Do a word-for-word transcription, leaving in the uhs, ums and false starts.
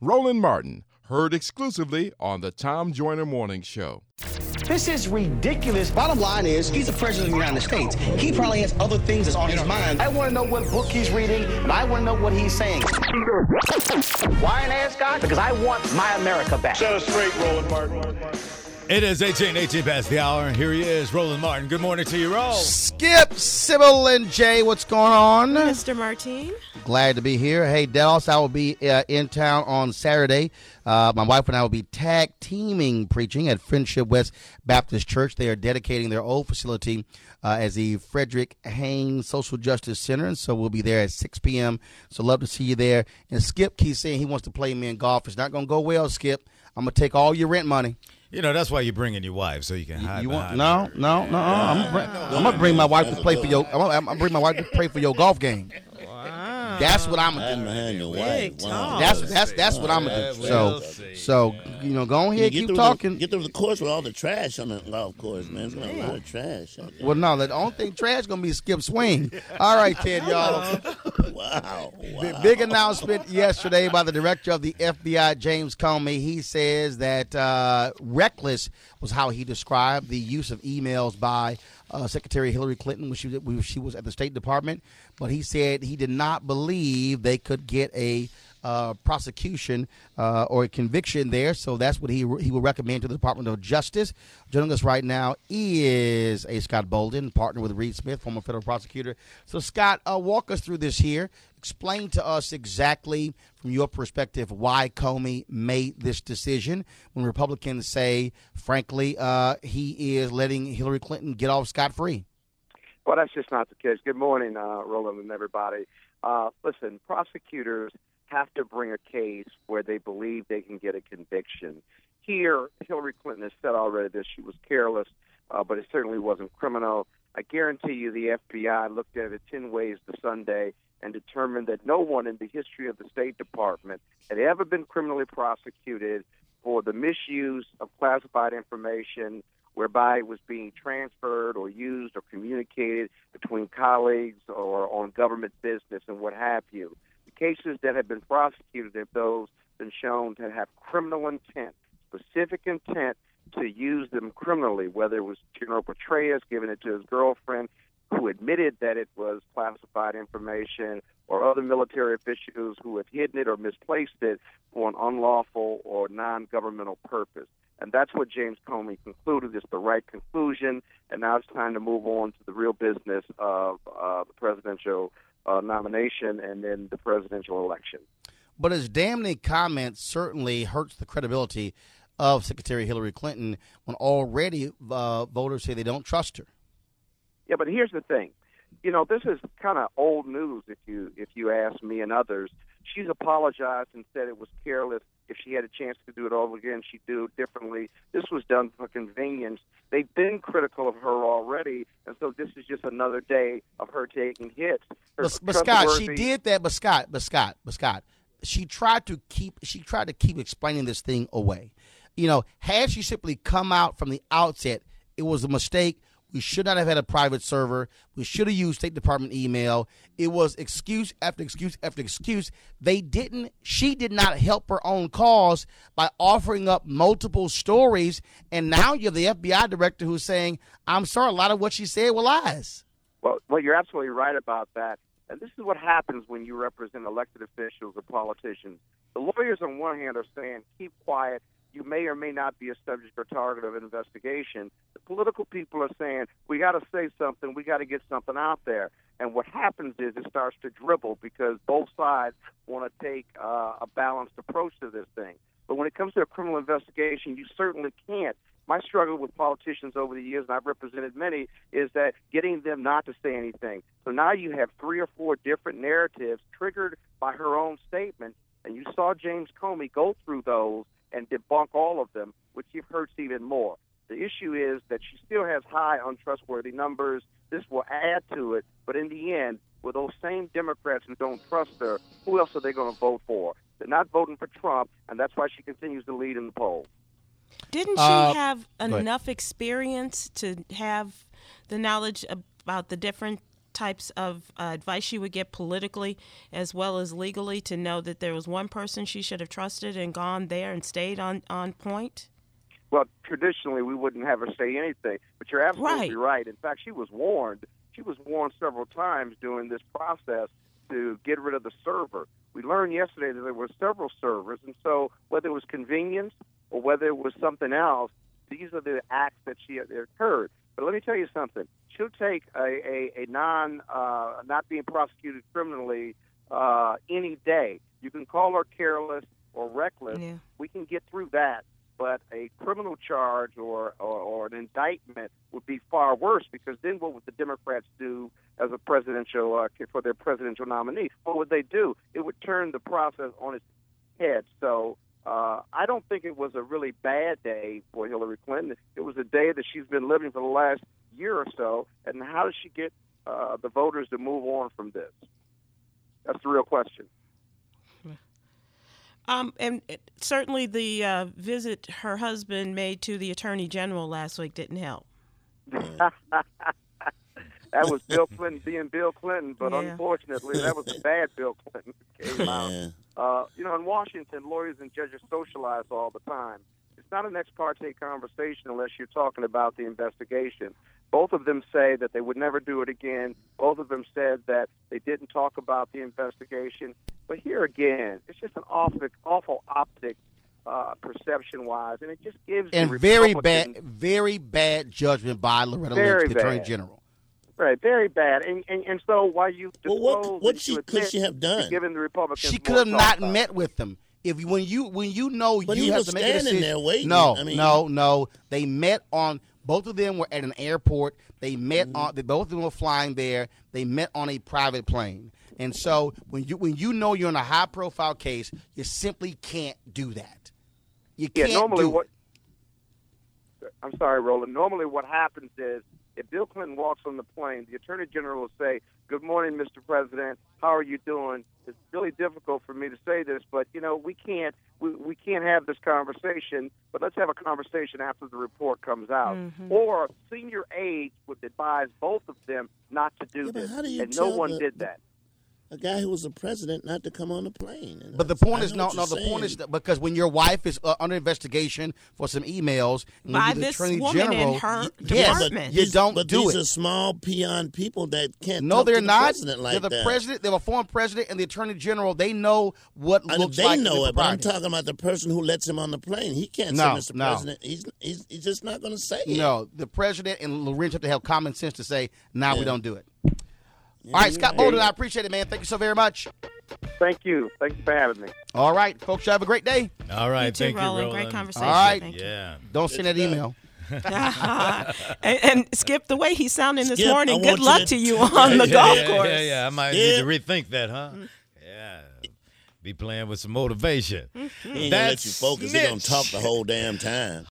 Roland Martin, heard exclusively on the Tom Joyner Morning Show. This is ridiculous. Bottom line is, he's the president of the United States. He probably has other things that's on his mind. I want to know what book he's reading, and I want to know what he's saying. Why an ascot? Because I want my America back. Set us straight, Roland Martin. It is eighteen, eighteen past the hour, and here he is, Roland Martin. Good morning to you, Roll. Skip, Sybil, and Jay, what's going on? Mister Martin. Glad to be here. Hey, Dallas, I will be uh, in town on Saturday. Uh, my wife and I will be tag teaming preaching at Friendship West Baptist Church. They are dedicating their old facility uh, as the Frederick Haynes Social Justice Center, and so we'll be there at six p.m. So love to see you there. And Skip keeps saying he wants to play me in golf. It's not going to go well, Skip. I'm going to take all your rent money. You know, that's why you're bringing your wife, so you can hide You want behind her. no, no, no. I'm gonna bring my wife to play for your. I'm gonna, I'm gonna bring my wife to play for your golf game. Wow. That's what I'm gonna do. behind your Big wife. talk. That's that's that's what I'm gonna do. So, so you know, go ahead, keep through talking. The, get through the course with all the trash on the golf course, man. There's a lot of trash. out there. Well, no, the only thing trash gonna be Skip Swing. All right, Ted, y'all. Wow. Big, wow. big announcement yesterday by the director of the F B I, James Comey. He says that uh, reckless was how he described the use of emails by uh, Secretary Hillary Clinton when she, when she was at the State Department. But he said he did not believe they could get a uh, prosecution uh, or a conviction there. So that's what he he will recommend to the Department of Justice. Joining us right now is A. Scott Bolden, partner with Reed Smith, former federal prosecutor. So, Scott, uh, walk us through this here. Explain to us exactly, from your perspective, why Comey made this decision when Republicans say, frankly, uh, he is letting Hillary Clinton get off scot-free. Well, that's just not the case. Good morning, uh, Roland and everybody. Uh, listen, prosecutors have to bring a case where they believe they can get a conviction. Here, Hillary Clinton has said already that she was careless, uh, but it certainly wasn't criminal. I guarantee you the F B I looked at it ten ways to Sunday and determined that no one in the history of the State Department had ever been criminally prosecuted for the misuse of classified information whereby it was being transferred or used or communicated between colleagues or on government business and what have you. The cases that have been prosecuted have those been shown to have criminal intent, specific intent to use them criminally, whether it was General Petraeus giving it to his girlfriend who admitted that it was classified information, or other military officials who had hidden it or misplaced it for an unlawful or non-governmental purpose. And that's what James Comey concluded is the right conclusion, and now it's time to move on to the real business of uh, the presidential uh, nomination and then the presidential election. But his damning comments certainly hurts the credibility of Secretary Hillary Clinton when already uh, voters say they don't trust her. Yeah, but here's the thing. You know, this is kind of old news if you if you ask me and others. She's apologized and said it was careless. If she had a chance to do it all again, she'd do it differently. This was done for convenience. They've been critical of her already, and so this is just another day of her taking hits. Her But, but Scott, she did that. But Scott, but Scott, but Scott, she tried to keep she tried to keep explaining this thing away. You know, had she simply come out from the outset, it was a mistake. We should not have had a private server. We should have used State Department email. It was excuse after excuse after excuse. They didn't, she did not help her own cause by offering up multiple stories. And now you're the F B I director who's saying, I'm sorry, a lot of what she said were lies. Well, well, you're absolutely right about that. And this is what happens when you represent elected officials or politicians. The lawyers on one hand are saying, keep quiet. You may or may not be a subject or target of an investigation. The political people are saying, we got to say something, we got to get something out there. And what happens is it starts to dribble because both sides want to take uh, a balanced approach to this thing. But when it comes to a criminal investigation, you certainly can't. My struggle with politicians over the years, and I've represented many, is that getting them not to say anything. So now you have three or four different narratives triggered by her own statement, and you saw James Comey go through those and debunk all of them, which hurts even more. The issue is that she still has high untrustworthy numbers. This will add to it, but in the end, with those same Democrats who don't trust her, who else are they going to vote for? They're not voting for Trump, and that's why she continues to lead in the polls. Didn't she Uh, have enough experience to have the knowledge about the different types of uh, advice she would get politically as well as legally to know that there was one person she should have trusted and gone there and stayed on, on point? Well, traditionally, we wouldn't have her say anything, but you're absolutely Right. right. In fact, she was warned. She was warned several times during this process to get rid of the server. We learned yesterday that there were several servers, and so whether it was convenience or whether it was something else, these are the acts that she that occurred. But let me tell you something. She'll take a, a, a non, uh, not being prosecuted criminally uh, any day. You can call her careless or reckless. Yeah. We can get through that. But a criminal charge or, or, or an indictment would be far worse, because then what would the Democrats do as a presidential uh, for their presidential nominee? What would they do? It would turn the process on its head. So uh, I don't think it was a really bad day for Hillary Clinton. It was a day that she's been living for the last year or so. And how does she get uh, the voters to move on from this? That's the real question. Um, and it, certainly the uh, visit her husband made to the Attorney General last week didn't help. That was Bill Clinton being Bill Clinton, but Yeah. unfortunately, that was a bad Bill Clinton that came out. Yeah. Uh, you know, in Washington, lawyers and judges socialize all the time. It's not an ex parte conversation unless you're talking about the investigation. Both of them say that they would never do it again. Both of them said that they didn't talk about the investigation. But here again, it's just an awful, awful optic uh, perception-wise, and it just gives And the very Republicans- bad, very bad judgment by Loretta Very Lynch, the Attorney bad. General. Right, very bad. And and, and so while you Well, disclose what what that she you could admit she have to done? giving the Republicans She more could have to not talk about. met with them. If you, when you when you know But you he have was to make a standing decision. there waiting. No, I mean- no, no. They met on. Both of them were at an airport. They met Mm-hmm. on. They both of them were flying there. They met on a private plane. And so when you when you know you're in a high profile case, you simply can't do that. You Yeah, can't normally do what it. I'm sorry, Roland. Normally what happens is if Bill Clinton walks on the plane, the Attorney General will say, "Good morning, Mister President. How are you doing?" It's really difficult for me to say this, but you know, we can't we, we can't have this conversation, but let's have a conversation after the report comes out. Mm-hmm. Or senior aides would advise both of them not to do Yeah, but this. how do you and no tell one the- did that. A guy who was the president not to come on the plane. And But the I- point I is know no, what no. you're The point is saying. that because when your wife is uh, under investigation for some emails and when By you're the this Attorney woman in General, her yes, department. you These- don't but do these it. are small peon people that can't. No, talk they're to the not. President like they're the that. president. They're a former president and the attorney general. They know what I know looks they like know the it, but I'm propriety. talking about the person who lets him on the plane. He can't No, say Mister no. President. He's, he's he's just not going to say it. No, the president and Lorenz have to have common sense to say, "Nah, we Yeah. don't do it." Yeah, All right, you're Scott right. Bolden, I appreciate it, man. Thank you so very much. Thank you. Thank you for having me. All right, folks, have a great day. All right, You too, thank you, Roland. Roland. Great conversation. All right. Thank you. Yeah. Don't send that email. and, and Skip, the way he's sounding this Skip, I morning, want good you luck to- to you on the yeah, golf yeah, course. Yeah, yeah, I might Yeah. need to rethink that, huh? Yeah. Be playing with some motivation. He ain't gonna let That's you focus. He gonna snitch. talk the whole damn time.